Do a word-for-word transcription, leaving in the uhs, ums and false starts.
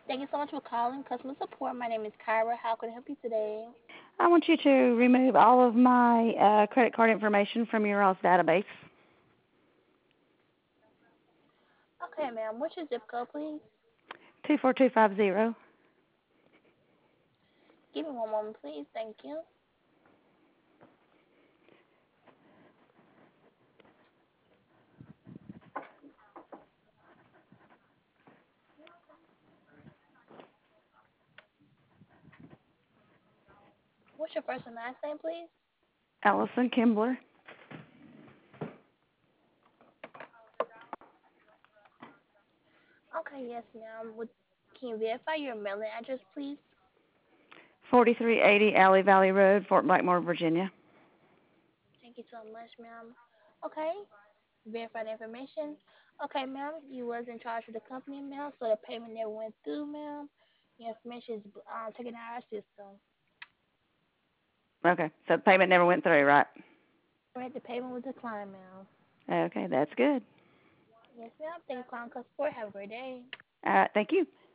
Thank you so much for calling customer support. My name is Kyra. How can I help you today? I want you to remove all of my uh, credit card information from your all's database. Okay, ma'am. What's your zip code, please? Two four two five zero. Give me one moment, please. Thank you. What's your first and last name, please? Allison Kimbler. Okay, yes, ma'am. Would can you verify your mailing address, please? forty-three eighty Alley Valley Road, Fort Blackmore, Virginia. Thank you so much, ma'am. Okay, verify the information. Okay, ma'am. You was in charge of the company, ma'am, so the payment never went through, ma'am. Your information is uh, taken out of our system. Okay, so the payment never went through, right? Correct. The payment was declined, ma'am. Okay, that's good. Yes, ma'am. Thank you for calling customer support. Have a great day. All right, thank you.